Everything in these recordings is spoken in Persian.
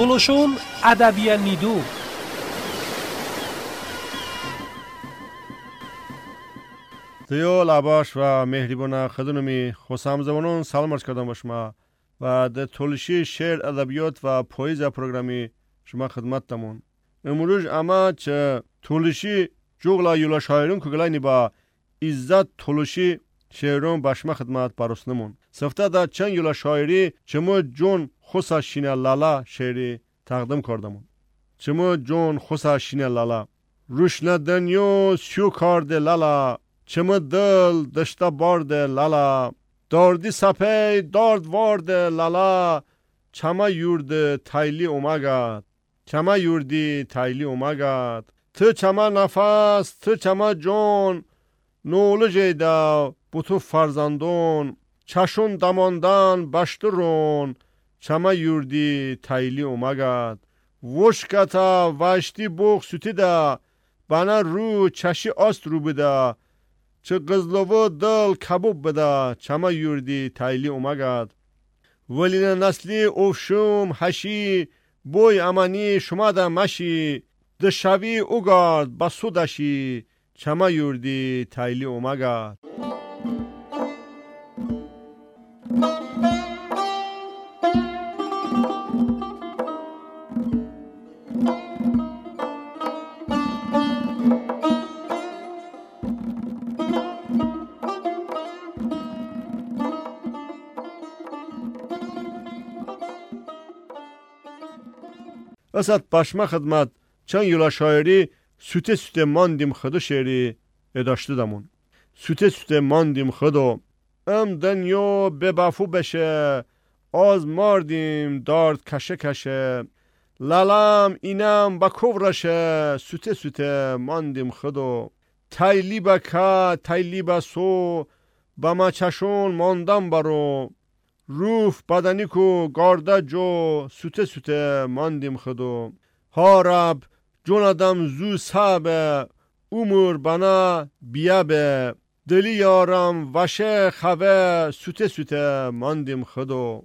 Tuluşun Ədəbiyyənidu. دیو لباش و مهربان خدمتی خوشامزمانان سلام عرض کردم به شما و در تولشی شعر ادبیات و پویزه پروگرامی شما خدمتتمون. امروز اما چه تولشی جوگلا یولا شاعرون کگلای با عزت تولشی شعرون به شما خدمت پرستنمون. سفته در چند یولا شاعری چمو جون خوصا شینه لالا شعری تقدیم کردمون. چمو جون خوصا شینه لالا روشنه دنیو سیو کارده لالا چمو دل دشته بارده لالا داردی سپی دارد وارده لالا چما یورد تایلی اومگد چما یوردی تایلی اومگد تو چما نفس تو چما جون نولو جیده بوتو فرزندون چشون دماندن بشترون چما یوردی تایلی اومگد وشکتا وشتی بوخ سوتی ده بنا رو چشی آست رو بده چه قزلوو دل کبوب بده چما یوردی تایلی اومگد ولین نسلی اوشوم هشی بوی امانی شما ده مشی ده شوی اوگارد بسو دشی چما یوردی تایلی اومگد اسد پشما خدمت چند یولا شاعری سوته سوته ماندیم خدو شعری اداشته دمون. سوته سوته ماندیم خدو دنیا به بفو بشه آز ماردیم دارد کشه کشه لالم اینم با کورشه سوته سوته ماندیم خدو تایلی با که تایلی با سو با ما چشون ماندم برو روف بدنی کو گارده جو سوته سوته ماندیم خدو ها رب جون آدم زو سابه امور بنا بیابه دلی یارم وشه خوه سوته سوته ماندیم خدو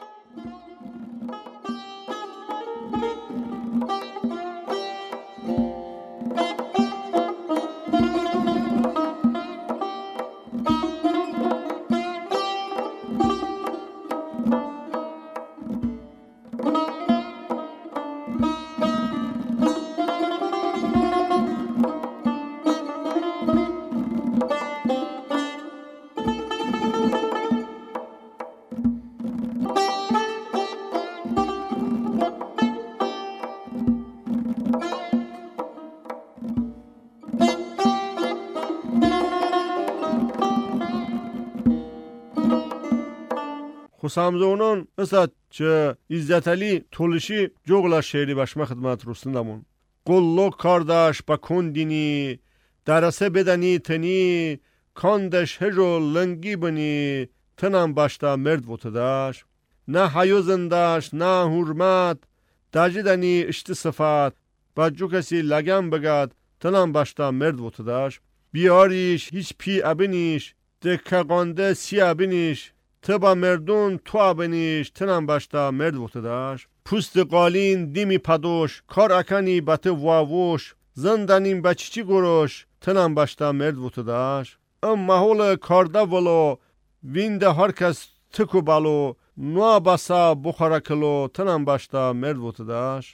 خوشامزمانان مثل چه عزت علی تولشی جوگلا شعری بشما خدمت رسندمون. قلو کاردش با کندینی درسه بدنی تنی کاندش هجو لنگی بنی تنم باشتا مرد وطداش نه حیو زندش نه حرمت دجدنی اشت صفات بجو کسی لگم بگد تنم باشتا مرد وطداش بیاریش هیچ پی ابنیش دکه قانده سی ابنیش تبا مردون تو ابنیش تنم باشتا مرد وطداش پوست قالین دیمی پدوش کار اکنی بته واوش زندنیم بچیچی گروش تنم باشتا مرد وطداش محول کارده ولو وینده هر کس تکو بالو نوا بسا بخارکلو تنم باشتا مرد وطداش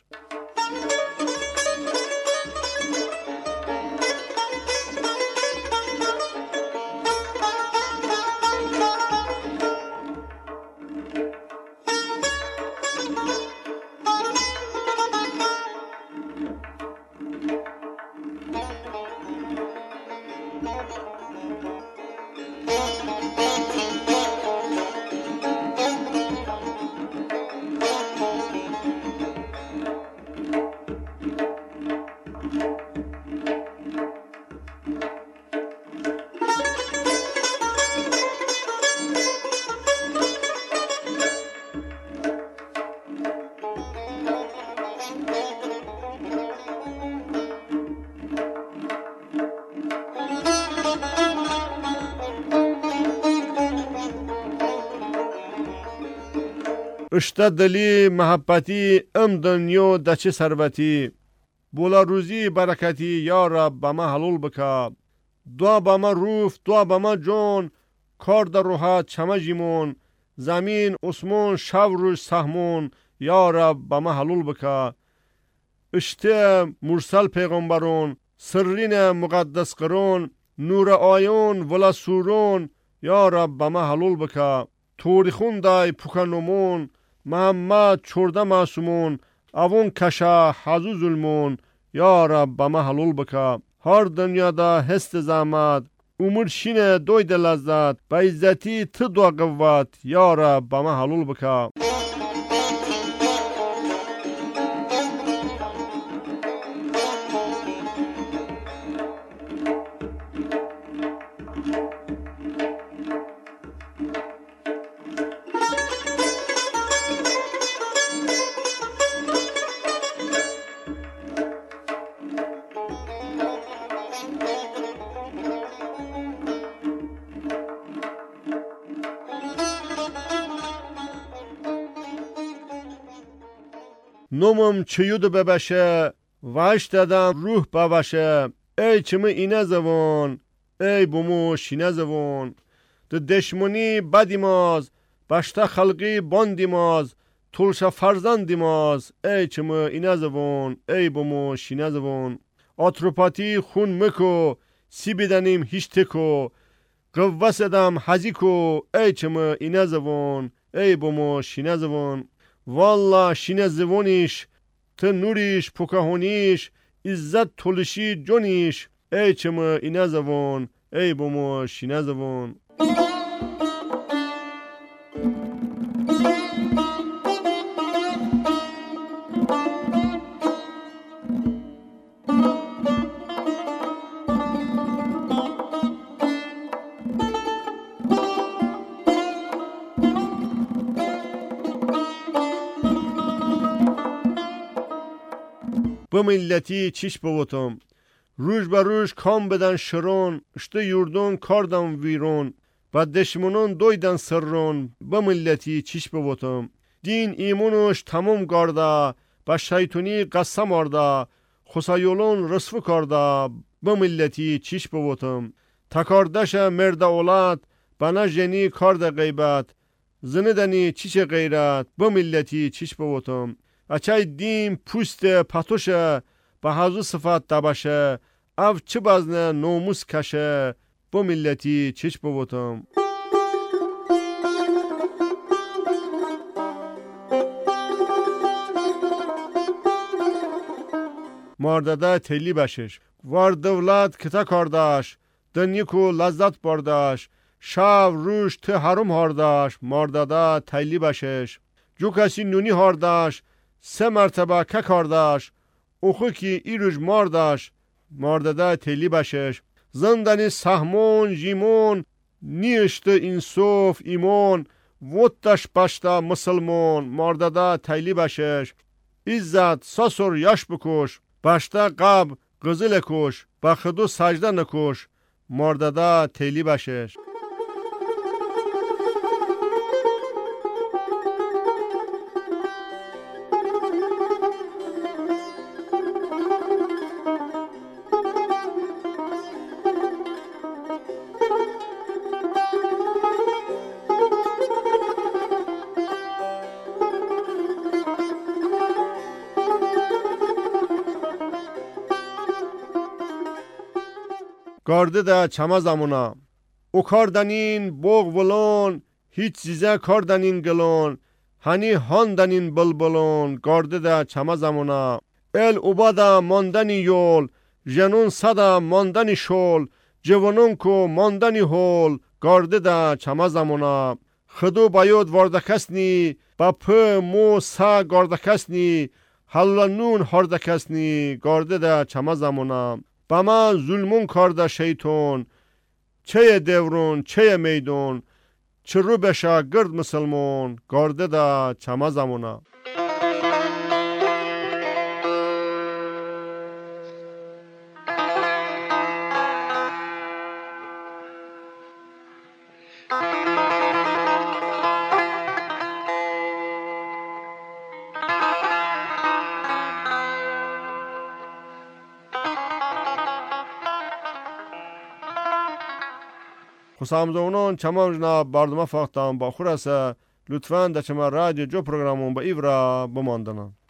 اشته دلی محبتی ام دنیا دچه ثروتی بولا روزی برکتی یا رب به ما حلول بکا دعا به ما روف دعا به ما جون کار در روحت چمه جیمون زمین اسمون شب روش سهمون یا رب به ما حلول بکا اشته مرسل پیغمبرون سرین مقدس قرون نور آیون ولا سورون یا رب به ما حلول بکا توریخون دای پوکنمون محمد چورده معصومون اوون کشا حضو ظلمون یا رب به ما حلول بکا هر دنیادا هست زحمت عمر شینه دوید لذت به عزتی تو دو قوت یا رب به ما حلول بکا نومم چیود ببشه وش دادم روح ببشه ای چمه اینه زبان ای بومو شینه زبان ده دشمنی بدیماز بشته خلقی باندیماز تولش فرزندیماز ای چمه اینه زبان ای بومو شینه زبان آتروپاتی خون مکو سی بدنیم هیچ تکو قوه سدم حزیکو ای چمه اینه زبان ای بومو شینه زبان والله شینه زبونیش تو نوریش پوکهونیش عزت تولشی جونیش ای چمه اینه زبون ای بومو شینه زبون به ملتی چیش بوتم روش به روش کام بدن شرون اشته یوردون کاردم ویرون و دشمنون دویدن سرون به ملتی چیش بوتم دین ایمونش تمام گارده به شیطونی قسم آرده خسایولون رسفو کرده به ملتی چیش بوتم تکاردش مرد اولاد بنا جنی کارد غیبت زندنی چیش غیرت به ملتی چیش بوتم اچای دیم پوست پتوشه به حضو صفت دبشه او چه بزنه نوموس کشه با ملتی چیش بوتم ماردده تیلی بشش وار دولت کتا کارداش دنیکو لذت بارداش شب روش ته حرم هارداش ماردده تیلی بشش جو کسی نونی هارداش 3 مرتبه که کارداش اوخو کی ایروش مارداش ماردده تیلی بشش زندنی سهمون جیمون نیشت انصاف ایمون وطش بشتا مسلمون ماردده تیلی بشش عزت ساسور یش بکش بشتا قب غزل کش بخدو سجده نکش ماردده تیلی بشش گارده ده چما زمونا او کاردنین بوغ ولون هیچ چیزه کاردنین گلون هنی هاندنین بلبلون گارده ده چما زمونا ال اوبادا ماندنی یول جنون صدا ماندنی شول جوانون کو ماندنی هول گارده ده چما زمونا خدو بایود واردکسنی با په مو سا گاردکسنی حلنون هاردکسنی گارده ده چما زمونا با ما ظلمون کارده شیطون چه دورون چه میدون چه رو بشه گرد مسلمون گارده ده چما زمونا خسامزونان چمام جناب بردم فاختم با خورسه لطفاً در چما رادیو جو پروگرامون با ایورا بماندنم.